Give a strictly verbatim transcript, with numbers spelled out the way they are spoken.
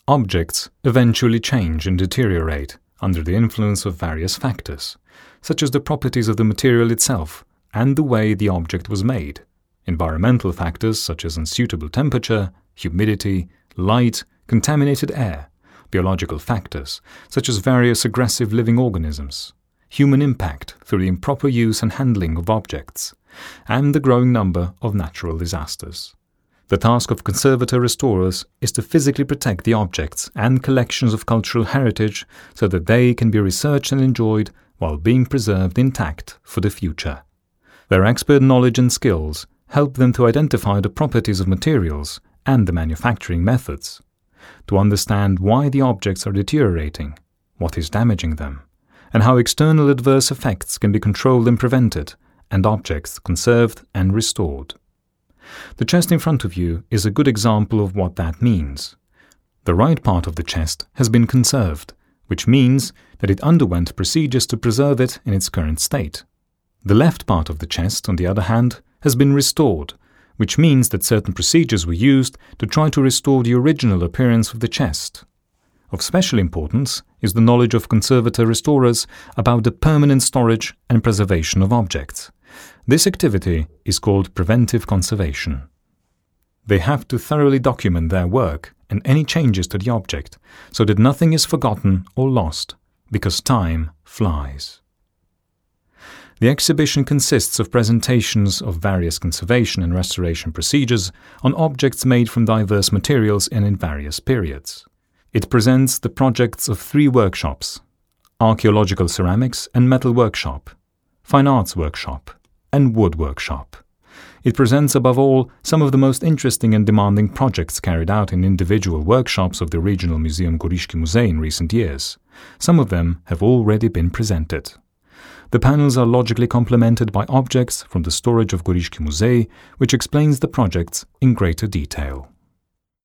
Objects eventually change and deteriorate under the influence of various factors, such as the properties of the material itself and the way the object was made, environmental factors such as unsuitable temperature, humidity, light, contaminated air, biological factors such as various aggressive living organisms, human impact through the improper use and handling of objects, and the growing number of natural disasters. The task of conservator-restorers is to physically protect the objects and collections of cultural heritage so that they can be researched and enjoyed while being preserved intact for the future. Their expert knowledge and skills help them to identify the properties of materials and the manufacturing methods, to understand why the objects are deteriorating, what is damaging them, and how external adverse effects can be controlled and prevented, and objects conserved and restored. The chest in front of you is a good example of what that means. The right part of the chest has been conserved, which means that it underwent procedures to preserve it in its current state. The left part of the chest, on the other hand, has been restored, which means that certain procedures were used to try to restore the original appearance of the chest. Of special importance is the knowledge of conservator-restorers about the permanent storage and preservation of objects. This activity is called preventive conservation. They have to thoroughly document their work and any changes to the object so that nothing is forgotten or lost, because time flies. The exhibition consists of presentations of various conservation and restoration procedures on objects made from diverse materials and in various periods. It presents the projects of three workshops: Archaeological Ceramics and Metal Workshop, Fine Arts Workshop, and Wood Workshop. It presents above all some of the most interesting and demanding projects carried out in individual workshops of the regional museum Gorychki Muzej in recent years. Some of them have already been presented. The panels are logically complemented by objects from the storage of Gorychki Muzej, which explains the projects in greater detail.